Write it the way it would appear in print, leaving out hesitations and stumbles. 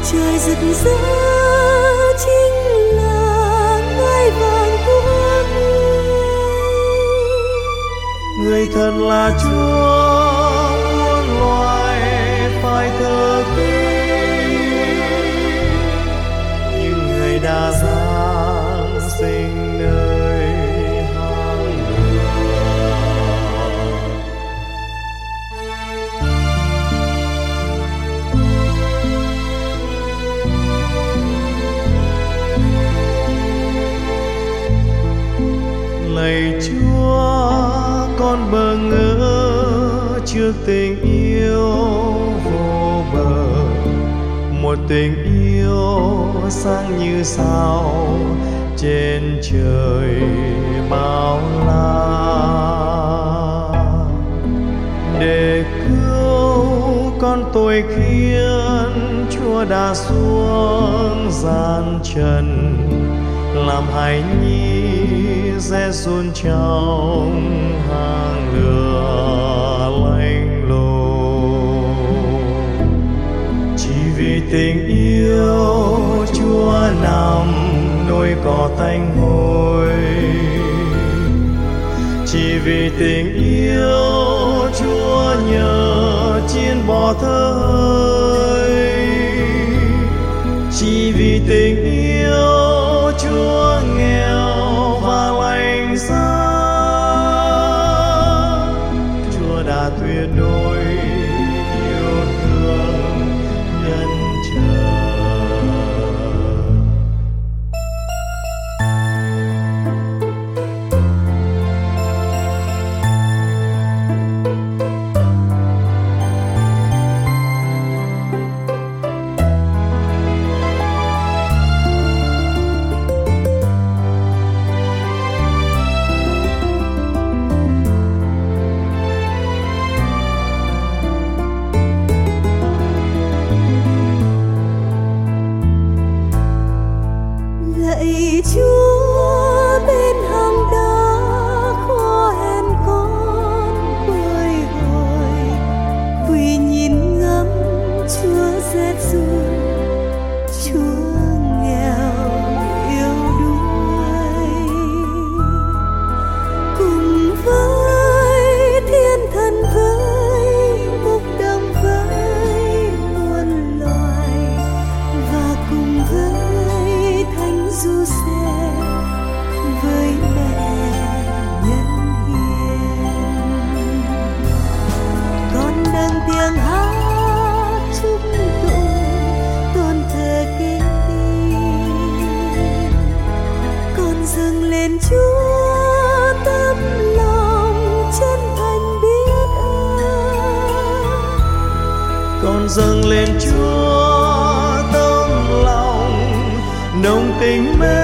trời rực rỡ chính là ngai vàng của người thật là Chúa muôn loài phải thờ kính, nhưng người đã giáng sinh nơi hang lửa. Lạy Chúa, con bỡ ngỡ trước tình yêu vô bờ, một tình yêu sáng như sao trên trời bao la. Để cứu con tội khiến Chúa đã xuống gian trần, làm hài nhi sẽ run trong hang lửa lạnh lùng. Chỉ vì tình yêu Chúa nằm đôi cỏ thanh hôi, chỉ vì tình yêu Chúa nhờ chiên bò thơ hơi, chỉ vì tình yêu Chúa nghèo và lạnh giá. Chúa đã tuyệt đối yêu thương nhân trời. lạy Chúa bên hang đá khó hẹn con bồi hồi, vì nhìn ngắm Chúa rét run, Chúa nghèo yêu đuối. Cùng với thiên thần với mục đồng với muôn loài, và cùng với thánh Giuse với mẹ nhân hiền, con nâng tiếng hát chúc tụng tôn thờ kính tin. Con dâng lên Chúa tấm lòng chân thành biết ơn, Con dâng lên Chúa tấm lòng nồng tình mến.